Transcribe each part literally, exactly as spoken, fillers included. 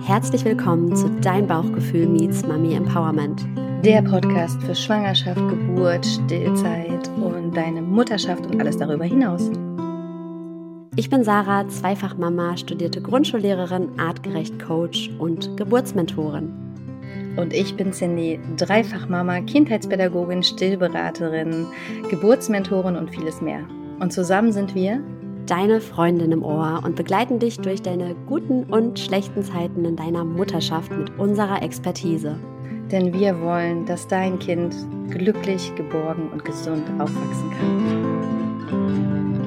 Herzlich willkommen zu Dein Bauchgefühl meets Mami Empowerment. Der Podcast für Schwangerschaft, Geburt, Stillzeit und deine Mutterschaft und alles darüber hinaus. Ich bin Sarah, Zweifachmama, studierte Grundschullehrerin, artgerecht Coach und Geburtsmentorin. Und ich bin Cindy, Dreifachmama, Kindheitspädagogin, Stillberaterin, Geburtsmentorin und vieles mehr. Und zusammen sind wir deine Freundin im Ohr und begleiten dich durch deine guten und schlechten Zeiten in deiner Mutterschaft mit unserer Expertise. Denn wir wollen, dass dein Kind glücklich, geborgen und gesund aufwachsen kann.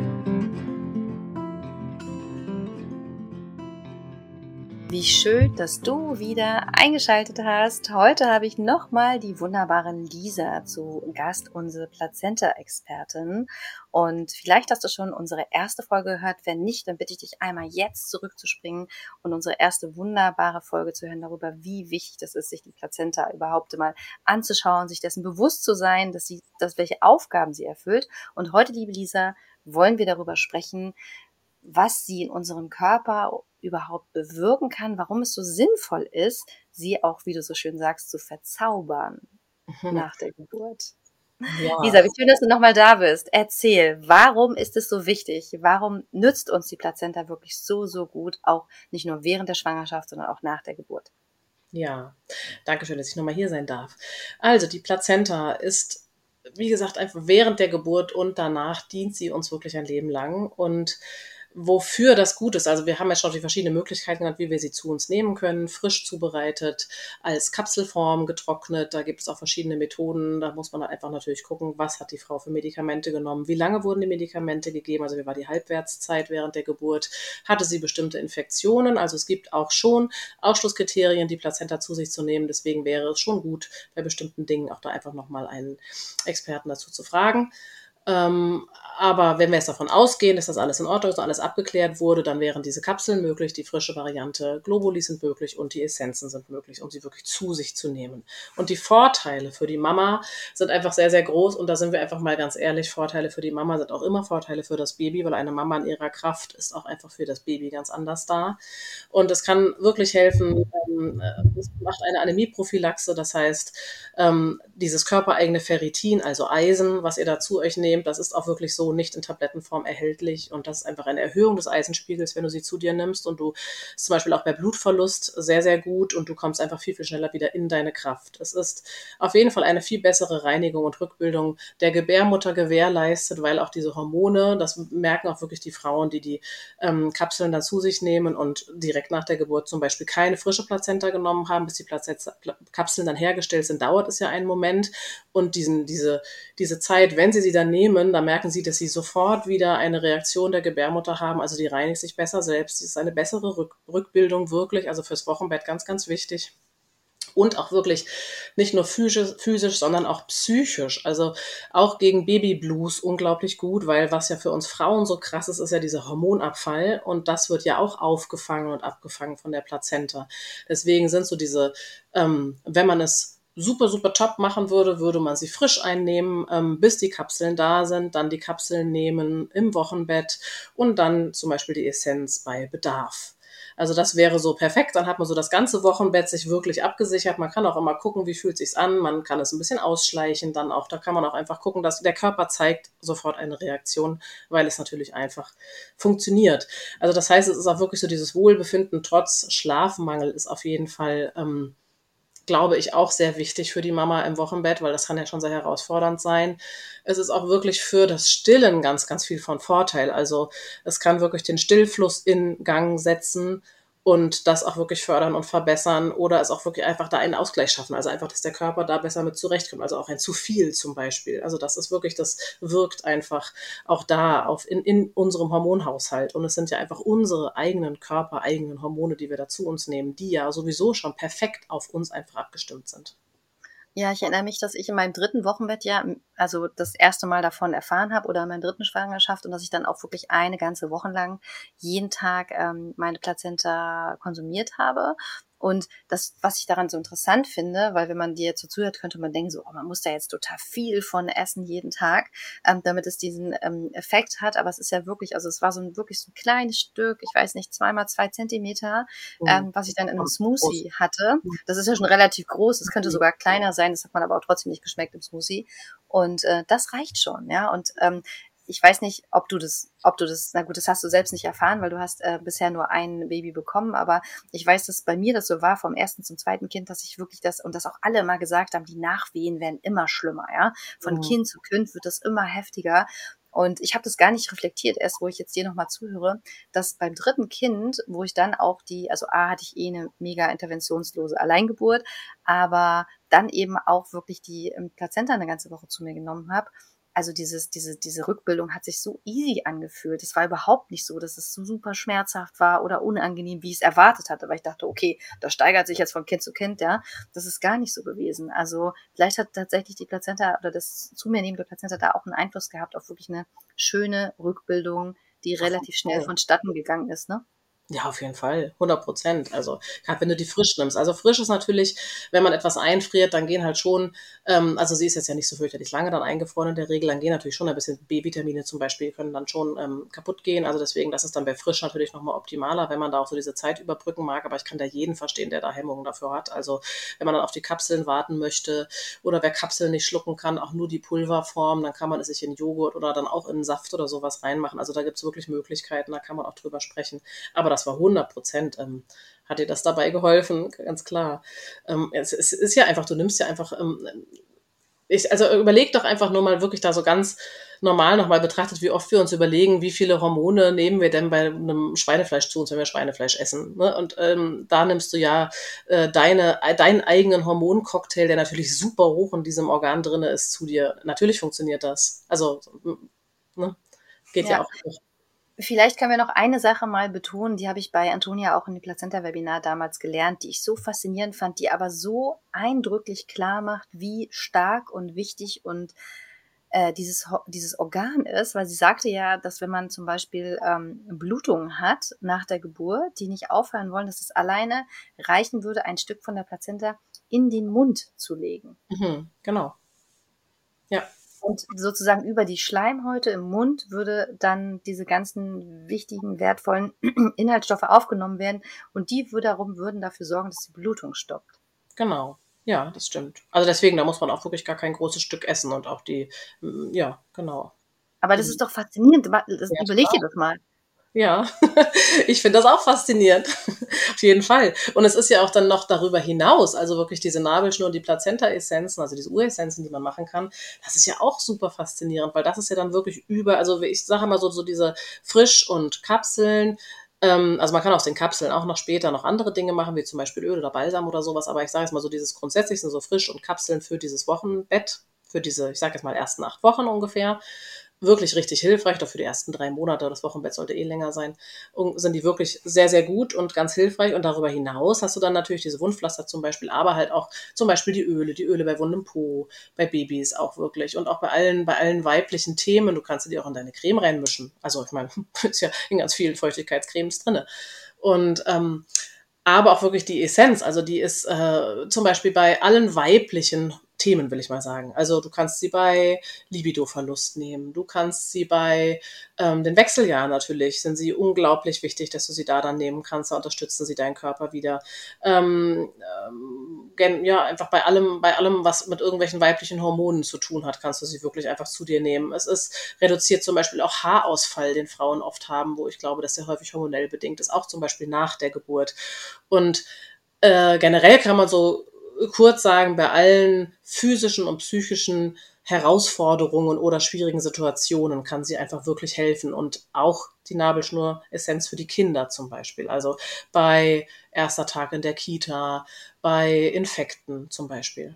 Wie schön, dass du wieder eingeschaltet hast. Heute habe ich nochmal die wunderbare Lisa zu Gast, unsere Plazenta-Expertin. Und vielleicht hast du schon unsere erste Folge gehört. Wenn nicht, dann bitte ich dich einmal jetzt zurückzuspringen und unsere erste wunderbare Folge zu hören darüber, wie wichtig das ist, sich die Plazenta überhaupt mal anzuschauen, sich dessen bewusst zu sein, dass sie, dass welche Aufgaben sie erfüllt. Und heute, liebe Lisa, wollen wir darüber sprechen, was sie in unserem Körper überhaupt bewirken kann, warum es so sinnvoll ist, sie auch, wie du so schön sagst, zu verzaubern mhm. nach der Geburt. Ja. Lisa, wie schön, dass du nochmal da bist. Erzähl, warum ist es so wichtig? Warum nützt uns die Plazenta wirklich so, so gut, auch nicht nur während der Schwangerschaft, sondern auch nach der Geburt? Ja, danke schön, dass ich nochmal hier sein darf. Also, die Plazenta ist, wie gesagt, einfach während der Geburt und danach dient sie uns wirklich ein Leben lang und wofür das gut ist. Also wir haben ja schon die verschiedenen Möglichkeiten genannt, wie wir sie zu uns nehmen können. Frisch zubereitet, als Kapselform getrocknet. Da gibt es auch verschiedene Methoden. Da muss man halt einfach natürlich gucken, was hat die Frau für Medikamente genommen. Wie lange wurden die Medikamente gegeben? Also wie war die Halbwertszeit während der Geburt? Hatte sie bestimmte Infektionen? Also es gibt auch schon Ausschlusskriterien, die Plazenta zu sich zu nehmen. Deswegen wäre es schon gut, bei bestimmten Dingen auch da einfach nochmal einen Experten dazu zu fragen. Ähm, aber wenn wir jetzt davon ausgehen, dass das alles in Ordnung ist und alles abgeklärt wurde, dann wären diese Kapseln möglich, die frische Variante, Globuli sind möglich und die Essenzen sind möglich, um sie wirklich zu sich zu nehmen. Und die Vorteile für die Mama sind einfach sehr, sehr groß und da sind wir einfach mal ganz ehrlich, Vorteile für die Mama sind auch immer Vorteile für das Baby, weil eine Mama in ihrer Kraft ist auch einfach für das Baby ganz anders da. Und es kann wirklich helfen, ähm, es macht eine Anämieprophylaxe, das heißt, ähm, dieses körpereigene Ferritin, also Eisen, was ihr dazu euch nehmt, das ist auch wirklich so nicht in Tablettenform erhältlich und das ist einfach eine Erhöhung des Eisenspiegels, wenn du sie zu dir nimmst und du ist zum Beispiel auch bei Blutverlust sehr, sehr gut und du kommst einfach viel, viel schneller wieder in deine Kraft. Es ist auf jeden Fall eine viel bessere Reinigung und Rückbildung der Gebärmutter gewährleistet, weil auch diese Hormone, das merken auch wirklich die Frauen, die die ähm, Kapseln dann zu sich nehmen und direkt nach der Geburt zum Beispiel keine frische Plazenta genommen haben, bis die Plazenta, Kapseln dann hergestellt sind, dauert es ja einen Moment und diesen, diese, diese Zeit, wenn sie sie dann nehmen, da merken sie, dass sie sofort wieder eine Reaktion der Gebärmutter haben, also die reinigt sich besser selbst, es ist eine bessere Rück- Rückbildung wirklich, also fürs Wochenbett ganz, ganz wichtig. Und auch wirklich nicht nur physisch, physisch, sondern auch psychisch. Also auch gegen Babyblues unglaublich gut, weil was ja für uns Frauen so krass ist, ist ja dieser Hormonabfall. Und das wird ja auch aufgefangen und abgefangen von der Plazenta. Deswegen sind so diese, ähm, wenn man es super, super top machen würde, würde man sie frisch einnehmen, ähm, bis die Kapseln da sind, dann die Kapseln nehmen im Wochenbett und dann zum Beispiel die Essenz bei Bedarf. Also das wäre so perfekt, dann hat man so das ganze Wochenbett sich wirklich abgesichert. Man kann auch immer gucken, wie fühlt sich's an, man kann es ein bisschen ausschleichen, dann auch, da kann man auch einfach gucken, dass der Körper zeigt sofort eine Reaktion, weil es natürlich einfach funktioniert. Also das heißt, es ist auch wirklich so dieses Wohlbefinden trotz Schlafmangel ist auf jeden Fall ähm, glaube ich, auch sehr wichtig für die Mama im Wochenbett, weil das kann ja schon sehr herausfordernd sein. Es ist auch wirklich für das Stillen ganz, ganz viel von Vorteil. Also es kann wirklich den Stillfluss in Gang setzen und das auch wirklich fördern und verbessern oder es auch wirklich einfach da einen Ausgleich schaffen. Also einfach, dass der Körper da besser mit zurechtkommt. Also auch ein zu viel zum Beispiel. Also das ist wirklich, das wirkt einfach auch da auf in, in unserem Hormonhaushalt. Und es sind ja einfach unsere eigenen körpereigenen Hormone, die wir da zu uns nehmen, die ja sowieso schon perfekt auf uns einfach abgestimmt sind. Ja, ich erinnere mich, dass ich in meinem dritten Wochenbett ja, also das erste Mal davon erfahren habe oder in meiner dritten Schwangerschaft und dass ich dann auch wirklich eine ganze Woche lang jeden Tag ähm, meine Plazenta konsumiert habe. Und das, was ich daran so interessant finde, weil wenn man dir jetzt so zuhört, könnte man denken, so, oh, man muss da jetzt total viel von essen jeden Tag, ähm, damit es diesen ähm, Effekt hat. Aber es ist ja wirklich, also es war so ein wirklich so ein kleines Stück, ich weiß nicht, zweimal zwei Zentimeter, ähm, was ich dann in einem Smoothie hatte. Das ist ja schon relativ groß, es könnte sogar kleiner sein, das hat man aber auch trotzdem nicht geschmeckt im Smoothie. Und äh, das reicht schon, ja. Und ähm, ich weiß nicht, ob du das, ob du das, na gut, das hast du selbst nicht erfahren, weil du hast äh, bisher nur ein Baby bekommen, aber ich weiß, dass bei mir das so war, vom ersten zum zweiten Kind, dass ich wirklich das, und das auch alle mal gesagt haben, die Nachwehen werden immer schlimmer, ja. Von mhm. Kind zu Kind wird das immer heftiger. Und ich habe das gar nicht reflektiert, erst wo ich jetzt dir nochmal zuhöre, dass beim dritten Kind, wo ich dann auch die, also A, hatte ich eh eine mega interventionslose Alleingeburt, aber dann eben auch wirklich die Plazenta eine ganze Woche zu mir genommen habe. Also dieses, diese, diese Rückbildung hat sich so easy angefühlt. Es war überhaupt nicht so, dass es so super schmerzhaft war oder unangenehm, wie ich es erwartet hatte, weil ich dachte, okay, das steigert sich jetzt von Kind zu Kind, ja. Das ist gar nicht so gewesen. Also vielleicht hat tatsächlich die Plazenta oder das zu mir nehmende Plazenta da auch einen Einfluss gehabt auf wirklich eine schöne Rückbildung, die relativ schnell vonstatten gegangen ist, ne? Ja, auf jeden Fall, hundert Prozent. Also gerade wenn du die frisch nimmst. Also frisch ist natürlich, wenn man etwas einfriert, dann gehen halt schon, ähm, also sie ist jetzt ja nicht so fürchterlich lange dann eingefroren in der Regel, dann gehen natürlich schon ein bisschen B-Vitamine zum Beispiel, können dann schon ähm, kaputt gehen. Also deswegen, das ist dann bei frisch natürlich nochmal optimaler, wenn man da auch so diese Zeit überbrücken mag. Aber ich kann da jeden verstehen, der da Hemmungen dafür hat. Also wenn man dann auf die Kapseln warten möchte oder wer Kapseln nicht schlucken kann, auch nur die Pulverform, dann kann man es sich in Joghurt oder dann auch in Saft oder sowas reinmachen. Also da gibt es wirklich Möglichkeiten, da kann man auch drüber sprechen. Aber das Das war hundert Prozent, ähm, hat dir das dabei geholfen, ganz klar. Ähm, es, es ist ja einfach, du nimmst ja einfach, ähm, ich, also überleg doch einfach nur mal wirklich da so ganz normal nochmal betrachtet, wie oft wir uns überlegen, wie viele Hormone nehmen wir denn bei einem Schweinefleisch zu uns, wenn wir Schweinefleisch essen. Ne? Und ähm, da nimmst du ja äh, deine, deinen eigenen Hormoncocktail, der natürlich super hoch in diesem Organ drin ist, zu dir. Natürlich funktioniert das. Also, ne? Geht ja, ja auch nicht. Vielleicht können wir noch eine Sache mal betonen, die habe ich bei Antonia auch in dem Plazenta-Webinar damals gelernt, die ich so faszinierend fand, die aber so eindrücklich klar macht, wie stark und wichtig und äh, dieses, dieses Organ ist, weil sie sagte ja, dass wenn man zum Beispiel ähm, Blutungen hat nach der Geburt, die nicht aufhören wollen, dass es alleine reichen würde, ein Stück von der Plazenta in den Mund zu legen. Mhm, genau. Ja. Und sozusagen über die Schleimhäute im Mund würde dann diese ganzen wichtigen, wertvollen Inhaltsstoffe aufgenommen werden und die wiederum würden dafür sorgen, dass die Blutung stoppt. Genau, ja, das stimmt. Also deswegen, da muss man auch wirklich gar kein großes Stück essen und auch die, ja, genau. Aber das ist doch faszinierend, das, ja, überleg dir das mal. Ja, ich finde das auch faszinierend. Auf jeden Fall. Und es ist ja auch dann noch darüber hinaus, also wirklich diese Nabelschnur und die Plazenta-Essenzen, also diese Uressenzen, die man machen kann, das ist ja auch super faszinierend, weil das ist ja dann wirklich über, also ich sage mal so, so diese Frisch- und Kapseln, ähm, also man kann aus den Kapseln auch noch später noch andere Dinge machen, wie zum Beispiel Öl oder Balsam oder sowas, aber ich sage jetzt mal so, dieses grundsätzlich sind so Frisch- und Kapseln für dieses Wochenbett, für diese, ich sage jetzt mal, ersten acht Wochen ungefähr, wirklich richtig hilfreich, doch für die ersten drei Monate, das Wochenbett sollte eh länger sein, und sind die wirklich sehr, sehr gut und ganz hilfreich. Und darüber hinaus hast du dann natürlich diese Wundpflaster zum Beispiel, aber halt auch zum Beispiel die Öle, die Öle bei wundem Po, bei Babys auch wirklich und auch bei allen, bei allen weiblichen Themen. Du kannst sie dir auch in deine Creme reinmischen. Also ich meine, ist ja in ganz vielen Feuchtigkeitscremes drinne. Und ähm, aber auch wirklich die Essenz, also die ist äh, zum Beispiel bei allen weiblichen Themen, will ich mal sagen. Also du kannst sie bei Libidoverlust nehmen, du kannst sie bei ähm, den Wechseljahren natürlich, sind sie unglaublich wichtig, dass du sie da dann nehmen kannst, da unterstützen sie deinen Körper wieder. Ähm, ähm, ja, einfach bei allem, bei allem, was mit irgendwelchen weiblichen Hormonen zu tun hat, kannst du sie wirklich einfach zu dir nehmen. Es ist reduziert zum Beispiel auch Haarausfall, den Frauen oft haben, wo ich glaube, dass der häufig hormonell bedingt ist, auch zum Beispiel nach der Geburt. Und äh, generell kann man so kurz sagen, bei allen physischen und psychischen Herausforderungen oder schwierigen Situationen kann sie einfach wirklich helfen und auch die Nabelschnur-Essenz für die Kinder zum Beispiel, also bei erster Tag in der Kita, bei Infekten zum Beispiel.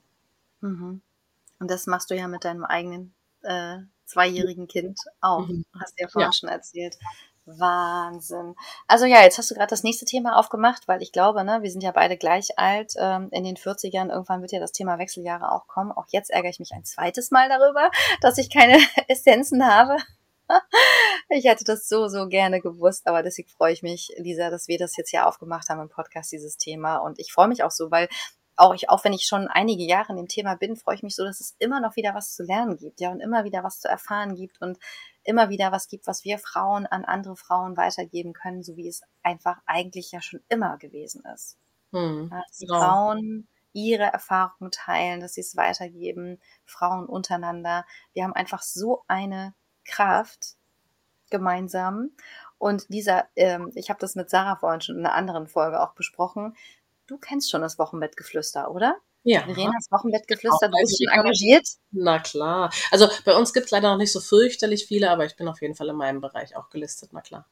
Mhm. Und das machst du ja mit deinem eigenen äh, zweijährigen Kind auch, mhm. hast du ja vorhin ja. schon erzählt. Wahnsinn. Also ja, jetzt hast du gerade das nächste Thema aufgemacht, weil ich glaube, ne, wir sind ja beide gleich alt, ähm, in den vierzigern, irgendwann wird ja das Thema Wechseljahre auch kommen. Auch jetzt ärgere ich mich ein zweites Mal darüber, dass ich keine Essenzen habe. Ich hätte das so, so gerne gewusst, aber deswegen freue ich mich, Lisa, dass wir das jetzt hier aufgemacht haben im Podcast, dieses Thema. Und ich freue mich auch so, weil auch ich, auch wenn ich schon einige Jahre in dem Thema bin, freue ich mich so, dass es immer noch wieder was zu lernen gibt, ja, und immer wieder was zu erfahren gibt und immer wieder was gibt, was wir Frauen an andere Frauen weitergeben können, so wie es einfach eigentlich ja schon immer gewesen ist. Hm, ja, dass die genau. Frauen ihre Erfahrungen teilen, dass sie es weitergeben, Frauen untereinander. Wir haben einfach so eine Kraft gemeinsam. Und dieser, ähm, ich habe das mit Sarah vorhin schon in einer anderen Folge auch besprochen. Du kennst schon das Wochenbettgeflüster, oder? Ja. Verenas Wochenbettgeflüster, du bist schon engagiert? Na klar. Also bei uns gibt es leider noch nicht so fürchterlich viele, aber ich bin auf jeden Fall in meinem Bereich auch gelistet, na klar.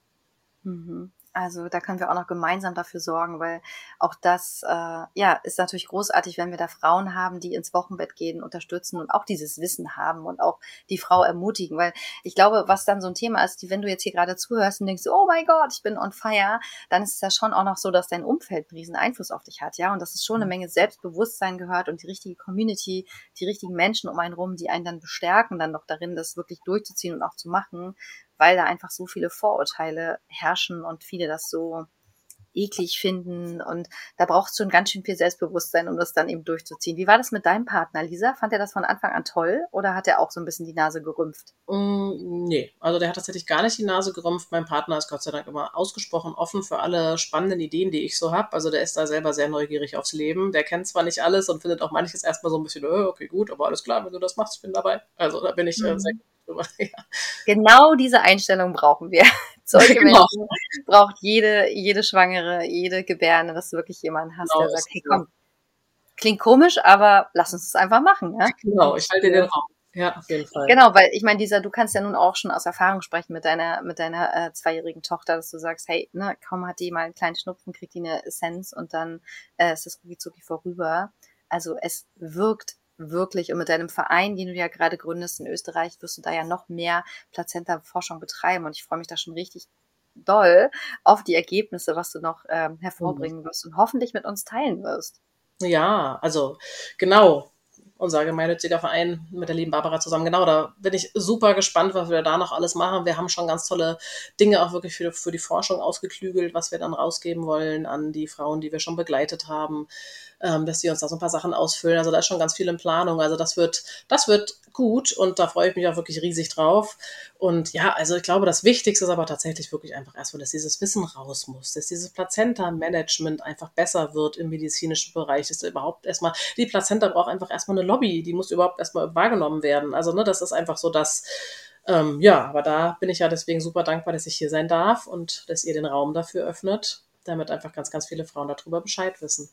Mhm. Also da können wir auch noch gemeinsam dafür sorgen, weil auch das äh, ja ist natürlich großartig, wenn wir da Frauen haben, die ins Wochenbett gehen, unterstützen und auch dieses Wissen haben und auch die Frau ermutigen, weil ich glaube, was dann so ein Thema ist, die, wenn du jetzt hier gerade zuhörst und denkst, oh mein Gott, ich bin on fire, dann ist es ja schon auch noch so, dass dein Umfeld einen riesen Einfluss auf dich hat, ja, und dass es schon eine Menge Selbstbewusstsein gehört und die richtige Community, die richtigen Menschen um einen rum, die einen dann bestärken, dann noch darin, das wirklich durchzuziehen und auch zu machen, weil da einfach so viele Vorurteile herrschen und viele das so eklig finden und da braucht es schon ganz schön viel Selbstbewusstsein, um das dann eben durchzuziehen. Wie war das mit deinem Partner, Lisa? Fand er das von Anfang an toll oder hat er auch so ein bisschen die Nase gerümpft? Mm, nee, also der hat tatsächlich gar nicht die Nase gerümpft. Mein Partner ist Gott sei Dank immer ausgesprochen offen für alle spannenden Ideen, die ich so habe. Also der ist da selber sehr neugierig aufs Leben. Der kennt zwar nicht alles und findet auch manches erstmal so ein bisschen, oh, okay, gut, aber alles klar, wenn du das machst, ich bin dabei. Also da bin ich mhm. äh, sehr gut. Ja. Genau diese Einstellung brauchen wir. Solche genau. Menschen braucht jede, jede Schwangere, jede Gebärende, dass du wirklich jemanden hast, genau, der sagt, hey komm, klingt komisch, aber lass uns das einfach machen. Ja? Genau, ich halte den Raum. Ja, auf jeden Fall. Genau, weil ich meine, dieser, du kannst ja nun auch schon aus Erfahrung sprechen mit deiner, mit deiner äh, zweijährigen Tochter, dass du sagst, hey, ne, kaum hat die mal einen kleinen Schnupfen, kriegt die eine Essenz und dann äh, ist das rucki vorüber. Also es wirkt wirklich, und mit deinem Verein, den du ja gerade gründest in Österreich, wirst du da ja noch mehr Plazenta-Forschung betreiben und ich freue mich da schon richtig doll auf die Ergebnisse, was du noch ähm, hervorbringen wirst und hoffentlich mit uns teilen wirst. Ja, also genau, unser gemeinnütziger Verein mit der lieben Barbara zusammen, genau, da bin ich super gespannt, was wir da noch alles machen. Wir haben schon ganz tolle Dinge auch wirklich für, für die Forschung ausgeklügelt, was wir dann rausgeben wollen an die Frauen, die wir schon begleitet haben, ähm, dass die uns da so ein paar Sachen ausfüllen. Also da ist schon ganz viel in Planung. Also das wird, das wird gut und da freue ich mich auch wirklich riesig drauf. Und ja, also ich glaube, das Wichtigste ist aber tatsächlich wirklich einfach erstmal, dass dieses Wissen raus muss, dass dieses Plazenta-Management einfach besser wird im medizinischen Bereich. Dass überhaupt erstmal, die Plazenta braucht einfach erstmal eine Lobby, die muss überhaupt erstmal wahrgenommen werden. Also ne, das ist einfach so, dass, ähm, ja, aber da bin ich ja deswegen super dankbar, dass ich hier sein darf und dass ihr den Raum dafür öffnet, damit einfach ganz, ganz viele Frauen darüber Bescheid wissen.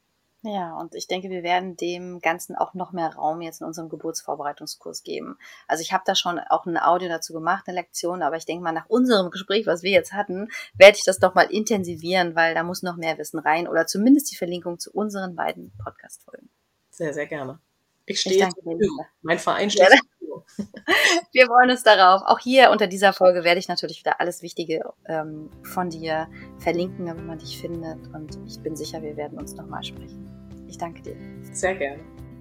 Ja, und ich denke, wir werden dem Ganzen auch noch mehr Raum jetzt in unserem Geburtsvorbereitungskurs geben. Also ich habe da schon auch ein Audio dazu gemacht, eine Lektion, aber ich denke mal, nach unserem Gespräch, was wir jetzt hatten, werde ich das doch mal intensivieren, weil da muss noch mehr Wissen rein oder zumindest die Verlinkung zu unseren beiden Podcast-Folgen. Sehr, sehr gerne. Ich stehe zur Verfügung. Mein Verein steht zur Verfügung. Wir freuen uns darauf. Auch hier unter dieser Folge werde ich natürlich wieder alles Wichtige ähm, von dir verlinken, damit man dich findet. Und ich bin sicher, wir werden uns nochmal sprechen. Ich danke dir. Sehr gerne.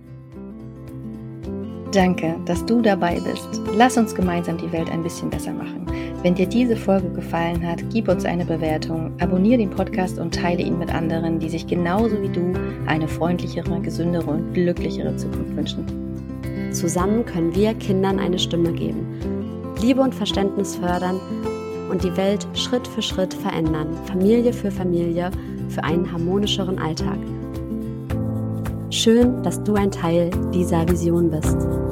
Danke, dass du dabei bist. Lass uns gemeinsam die Welt ein bisschen besser machen. Wenn dir diese Folge gefallen hat, gib uns eine Bewertung, abonniere den Podcast und teile ihn mit anderen, die sich genauso wie du eine freundlichere, gesündere und glücklichere Zukunft wünschen. Zusammen können wir Kindern eine Stimme geben, Liebe und Verständnis fördern und die Welt Schritt für Schritt verändern, Familie für Familie, für einen harmonischeren Alltag. Schön, dass du ein Teil dieser Vision bist.